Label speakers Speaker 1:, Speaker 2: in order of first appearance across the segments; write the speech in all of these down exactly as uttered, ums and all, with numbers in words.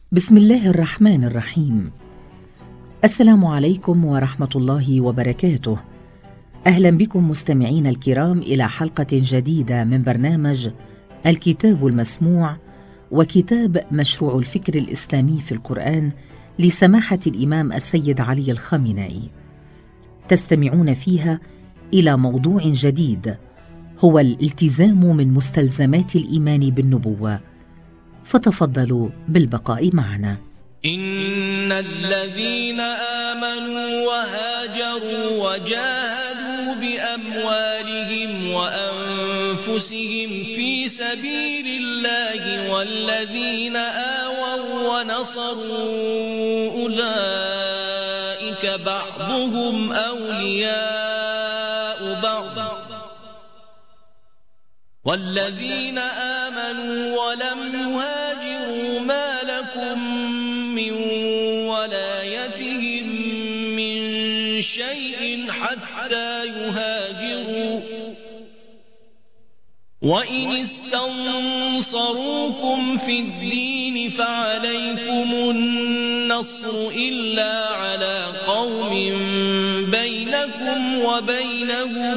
Speaker 1: بسم الله الرحمن الرحيم. السلام عليكم ورحمة الله وبركاته. أهلا بكم مستمعين الكرام إلى حلقة جديدة من برنامج الكتاب المسموع وكتاب مشروع الفكر الإسلامي في القرآن لسماحة الإمام السيد علي الخامنائي. تستمعون فيها إلى موضوع جديد هو الالتزام من مستلزمات الإيمان بالنبوة، فتفضلوا بالبقاء معنا.
Speaker 2: إن الذين آمنوا وهاجروا وجاهدوا بأموالهم وأنفسهم في سبيل الله والذين آووا ونصروا أولئك بعضهم أولياء بعض والذين آمنوا ولم يهاجروا ما لكم من ولايتهم من شيء حتى يهاجروا وإن استنصروكم في الدين فعليكم النصر إلا على قوم بينكم وبينهم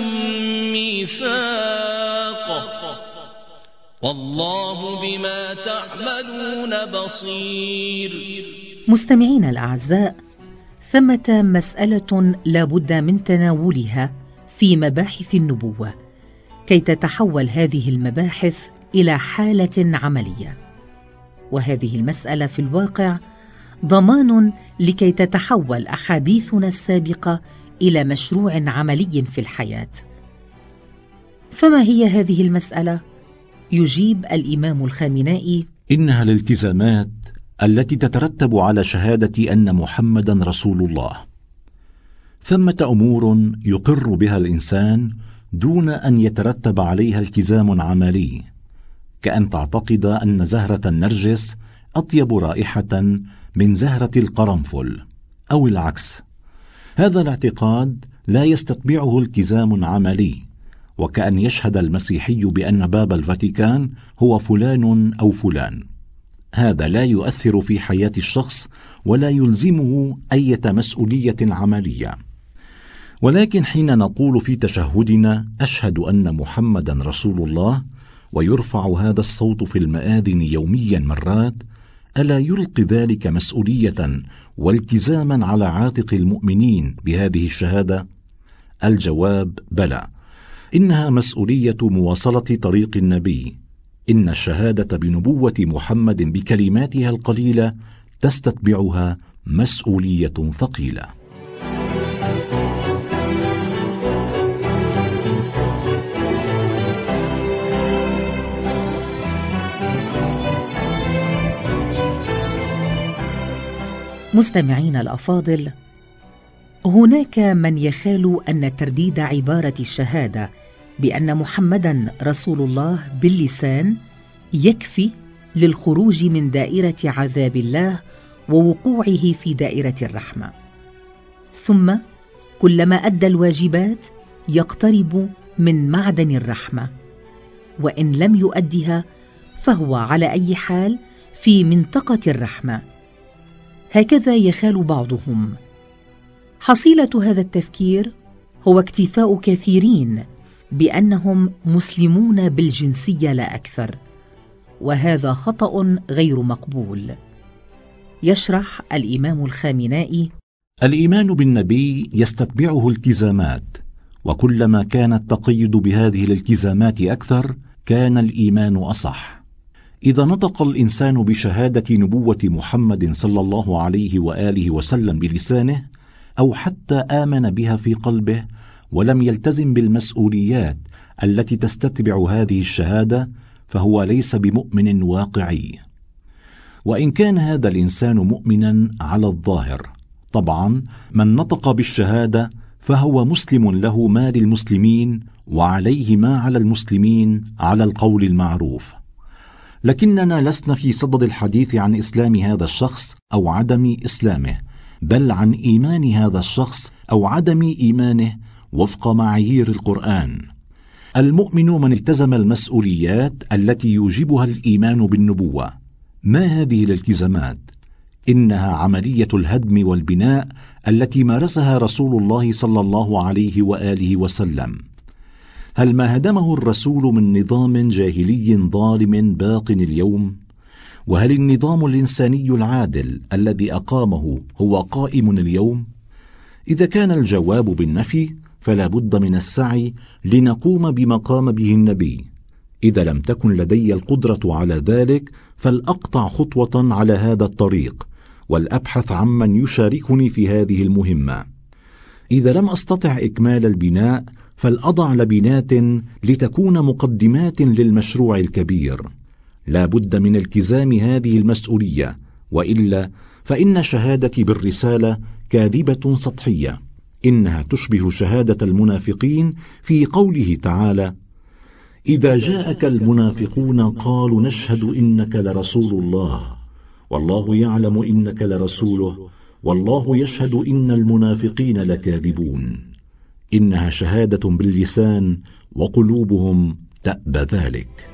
Speaker 2: ميثاق والله بما تعملون بصير.
Speaker 1: مستمعين الأعزاء، ثمة مسألة لا بد من تناولها في مباحث النبوة كي تتحول هذه المباحث إلى حالة عملية، وهذه المسألة في الواقع ضمان لكي تتحول أحاديثنا السابقة إلى مشروع عملي في الحياة. فما هي هذه المسألة؟ يجيب الإمام الخامنائي:
Speaker 3: إنها الالتزامات التي تترتب على شهادة أن محمدًا رسول الله. ثمة أمور يقر بها الإنسان دون أن يترتب عليها التزام عملي، كأن تعتقد أن زهرة النرجس أطيب رائحة من زهرة القرنفل أو العكس. هذا الاعتقاد لا يستتبعه التزام عملي، وكأن يشهد المسيحي بأن باب الفاتيكان هو فلان أو فلان. هذا لا يؤثر في حياة الشخص ولا يلزمه أي مسؤولية عملية. ولكن حين نقول في تشهدنا أشهد أن محمدا رسول الله، ويرفع هذا الصوت في المآذن يوميا مرات، ألا يلقي ذلك مسؤولية والتزاما على عاتق المؤمنين بهذه الشهادة؟ الجواب بلى. إنها مسؤولية مواصلة طريق النبي. إن الشهادة بنبوة محمد بكلماتها القليلة تستتبعها مسؤولية ثقيلة.
Speaker 1: مستمعين الأفاضل، هناك من يخال أن ترديد عبارة الشهادة بأن محمدًا رسول الله باللسان يكفي للخروج من دائرة عذاب الله ووقوعه في دائرة الرحمة، ثم كلما أدى الواجبات يقترب من معدن الرحمة، وإن لم يؤدها فهو على أي حال في منطقة الرحمة. هكذا يخال بعضهم. حصيلة هذا التفكير هو اكتفاء كثيرين بأنهم مسلمون بالجنسية لا أكثر، وهذا خطأ غير مقبول. يشرح الإمام الخامنائي:
Speaker 3: الإيمان بالنبي يستتبعه التزامات، وكلما كان التقيد بهذه الالتزامات أكثر كان الإيمان أصح. إذا نطق الإنسان بشهادة نبوة محمد صلى الله عليه وآله وسلم بلسانه، أو حتى آمن بها في قلبه ولم يلتزم بالمسؤوليات التي تستتبع هذه الشهادة، فهو ليس بمؤمن واقعي. وإن كان هذا الإنسان مؤمنا على الظاهر، طبعا من نطق بالشهادة فهو مسلم له ما للمسلمين وعليه ما على المسلمين على القول المعروف. لكننا لسنا في صدد الحديث عن إسلام هذا الشخص أو عدم إسلامه، بل عن إيمان هذا الشخص أو عدم إيمانه وفق معايير القرآن. المؤمن من التزم المسؤوليات التي يوجبها الإيمان بالنبوة. ما هذه الالتزامات؟ إنها عملية الهدم والبناء التي مارسها رسول الله صلى الله عليه وآله وسلم. هل ما هدمه الرسول من نظام جاهلي ظالم باق اليوم؟ وهل النظام الإنساني العادل الذي أقامه هو قائم اليوم؟ إذا كان الجواب بالنفي فلا بد من السعي لنقوم بما قام به النبي. إذا لم تكن لدي القدرة على ذلك فلأقطع خطوة على هذا الطريق والأبحث عمن يشاركني في هذه المهمة. إذا لم أستطع إكمال البناء فلأضع لبنات لتكون مقدمات للمشروع الكبير. لا بد من التزام هذه المسؤولية، وإلا فإن شهادتي بالرسالة كاذبة سطحية. إنها تشبه شهادة المنافقين في قوله تعالى: إذا جاءك المنافقون قالوا نشهد إنك لرسول الله والله يعلم إنك لرسوله والله يشهد إن المنافقين لكاذبون. إنها شهادة باللسان وقلوبهم تأبى ذلك.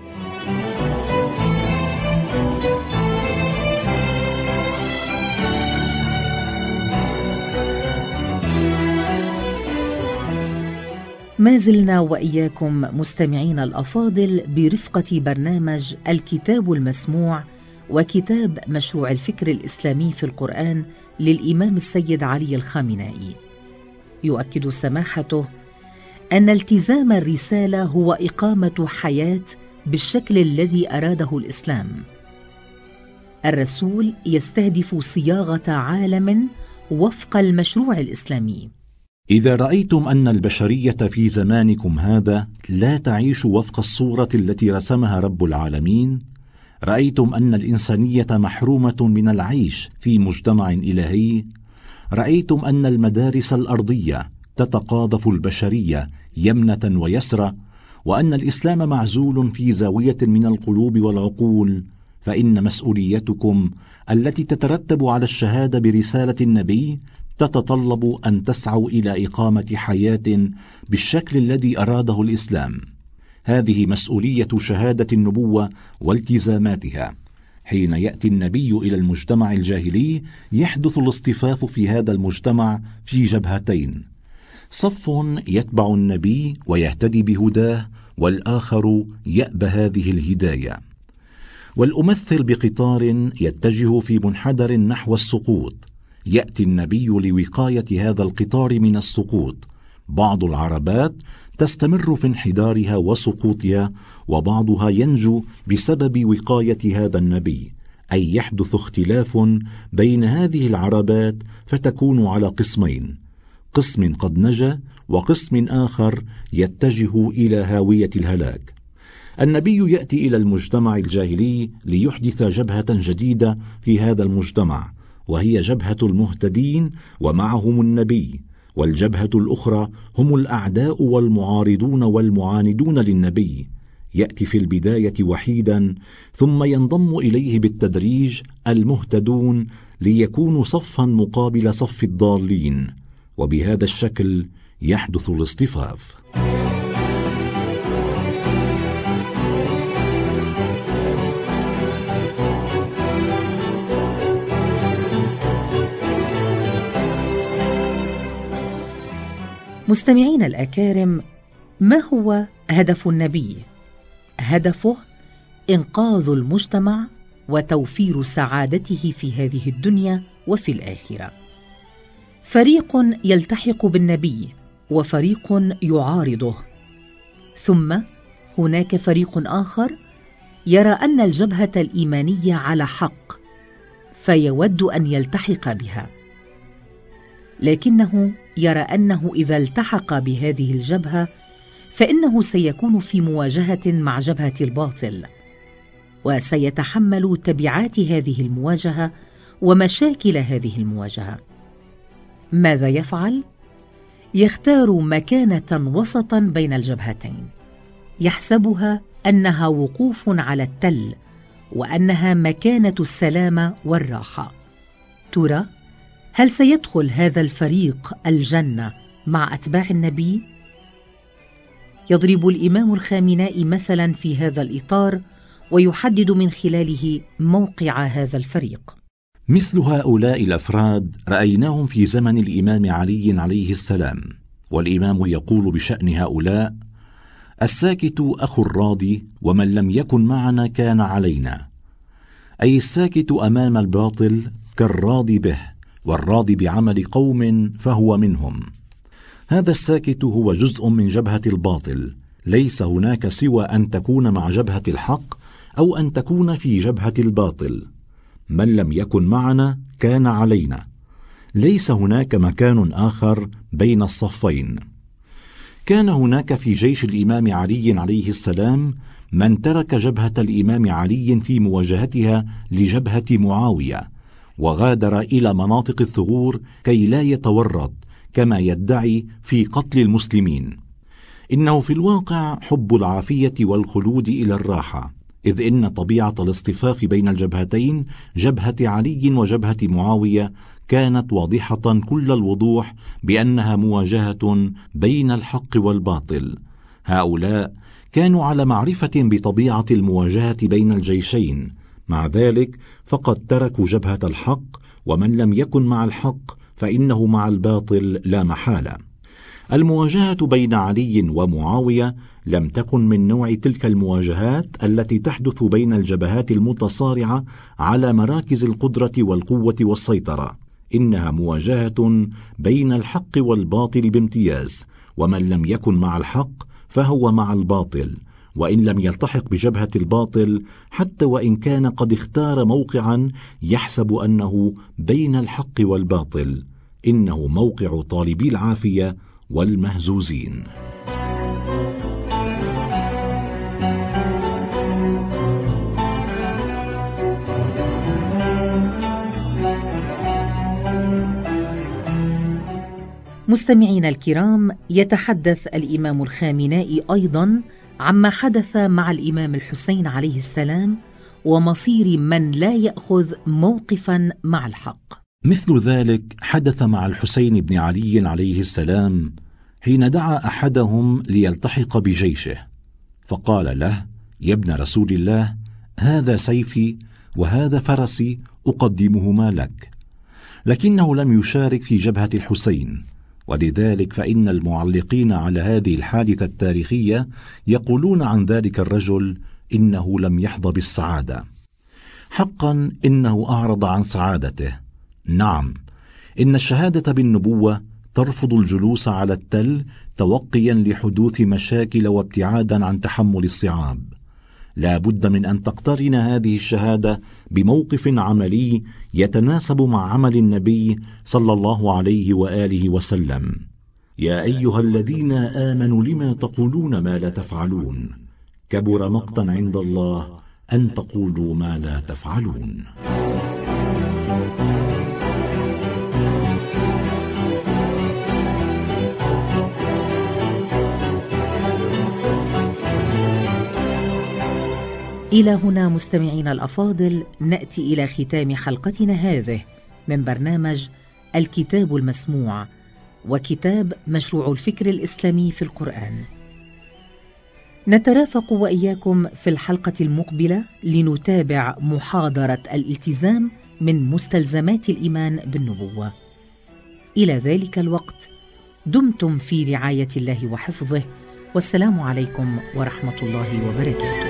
Speaker 1: ما زلنا وإياكم مستمعين الأفاضل برفقة برنامج الكتاب المسموع وكتاب مشروع الفكر الإسلامي في القرآن للإمام السيد علي الخامنائي. يؤكد سماحته أن التزام الرسالة هو إقامة حياة بالشكل الذي أراده الإسلام. الرسول يستهدف صياغة عالم وفق المشروع الإسلامي.
Speaker 3: إذا رأيتم أن البشرية في زمانكم هذا لا تعيش وفق الصورة التي رسمها رب العالمين، رأيتم أن الإنسانية محرومة من العيش في مجتمع إلهي، رأيتم أن المدارس الأرضية تتقاذف البشرية يمنة ويسرى، وأن الإسلام معزول في زاوية من القلوب والعقول، فإن مسؤوليتكم التي تترتب على الشهادة برسالة النبي تتطلب أن تسعوا إلى إقامة حياة بالشكل الذي أراده الإسلام. هذه مسؤولية شهادة النبوة والتزاماتها. حين يأتي النبي إلى المجتمع الجاهلي يحدث الاصطفاف في هذا المجتمع في جبهتين: صف يتبع النبي ويهتدي بهداه، والآخر يأبى هذه الهداية. والأمثل بقطار يتجه في منحدر نحو السقوط. يأتي النبي لوقاية هذا القطار من السقوط. بعض العربات تستمر في انحدارها وسقوطها، وبعضها ينجو بسبب وقاية هذا النبي، أي يحدث اختلاف بين هذه العربات فتكون على قسمين: قسم قد نجا وقسم آخر يتجه إلى هاوية الهلاك. النبي يأتي إلى المجتمع الجاهلي ليحدث جبهة جديدة في هذا المجتمع، وهي جبهة المهتدين ومعهم النبي، والجبهة الأخرى هم الأعداء والمعارضون والمعاندون للنبي. يأتي في البداية وحيدا، ثم ينضم إليه بالتدريج المهتدون ليكونوا صفا مقابل صف الضالين، وبهذا الشكل يحدث الاصطفاف.
Speaker 1: مستمعين الأكارم، ما هو هدف النبي؟ هدفه إنقاذ المجتمع وتوفير سعادته في هذه الدنيا وفي الآخرة. فريق يلتحق بالنبي وفريق يعارضه، ثم هناك فريق آخر يرى أن الجبهة الإيمانية على حق فيود أن يلتحق بها، لكنه يرى أنه إذا التحق بهذه الجبهة فإنه سيكون في مواجهة مع جبهة الباطل، وسيتحمل تبعات هذه المواجهة ومشاكل هذه المواجهة. ماذا يفعل؟ يختار مكانة وسطا بين الجبهتين، يحسبها أنها وقوف على التل، وأنها مكانة السلامة والراحة. ترى هل سيدخل هذا الفريق الجنة مع أتباع النبي؟ يضرب الإمام الخامنائي مثلا في هذا الإطار، ويحدد من خلاله موقع هذا الفريق.
Speaker 3: مثل هؤلاء الأفراد رأيناهم في زمن الإمام علي عليه السلام، والإمام يقول بشأن هؤلاء: الساكت أخو الراضي، ومن لم يكن معنا كان علينا، أي الساكت أمام الباطل كالراضي به، والراضي بعمل قوم فهو منهم. هذا الساكت هو جزء من جبهة الباطل، ليس هناك سوى أن تكون مع جبهة الحق أو أن تكون في جبهة الباطل. من لم يكن معنا كان علينا، ليس هناك مكان آخر بين الصفين. كان هناك في جيش الإمام علي عليه السلام من ترك جبهة الإمام علي في مواجهتها لجبهة معاوية، وغادر إلى مناطق الثغور كي لا يتورط كما يدعي في قتل المسلمين. إنه في الواقع حب العافية والخلود إلى الراحة، إذ إن طبيعة الاصطفاف بين الجبهتين، جبهة علي وجبهة معاوية، كانت واضحة كل الوضوح بأنها مواجهة بين الحق والباطل. هؤلاء كانوا على معرفة بطبيعة المواجهة بين الجيشين، مع ذلك فقد تركوا جبهة الحق، ومن لم يكن مع الحق فإنه مع الباطل لا محالة. المواجهة بين علي ومعاوية لم تكن من نوع تلك المواجهات التي تحدث بين الجبهات المتصارعة على مراكز القدرة والقوة والسيطرة، إنها مواجهة بين الحق والباطل بامتياز، ومن لم يكن مع الحق فهو مع الباطل، وإن لم يلتحق بجبهة الباطل حتى وإن كان قد اختار موقعا يحسب أنه بين الحق والباطل، إنه موقع طالبي العافية والمهزوزين.
Speaker 1: مستمعينا الكرام، يتحدث الإمام الخامنائي أيضا عما حدث مع الإمام الحسين عليه السلام ومصير من لا يأخذ موقفا مع الحق.
Speaker 3: مثل ذلك حدث مع الحسين بن علي عليه السلام حين دعا أحدهم ليلتحق بجيشه، فقال له: يا ابن رسول الله، هذا سيفي وهذا فرسي أقدمهما لك. لكنه لم يشارك في جبهة الحسين، ولذلك فإن المعلقين على هذه الحادثة التاريخية يقولون عن ذلك الرجل إنه لم يحظى بالسعادة. حقا إنه أعرض عن سعادته. نعم، إن الشهادة بالنبوة ترفض الجلوس على التل توقيا لحدوث مشاكل وابتعادا عن تحمل الصعاب. لا بد من أن تقترن هذه الشهادة بموقف عملي يتناسب مع عمل النبي صلى الله عليه وآله وسلم. يا أيها الذين آمنوا لما تقولون ما لا تفعلون، كبر مقتا عند الله أن تقولوا ما لا تفعلون.
Speaker 1: إلى هنا مستمعينا الأفاضل نأتي إلى ختام حلقتنا هذه من برنامج الكتاب المسموع، وكتاب مشروع الفكر الإسلامي في القرآن. نترافق وإياكم في الحلقة المقبلة لنتابع محاضرة الالتزام من مستلزمات الإيمان بالنبوة. إلى ذلك الوقت دمتم في رعاية الله وحفظه، والسلام عليكم ورحمة الله وبركاته.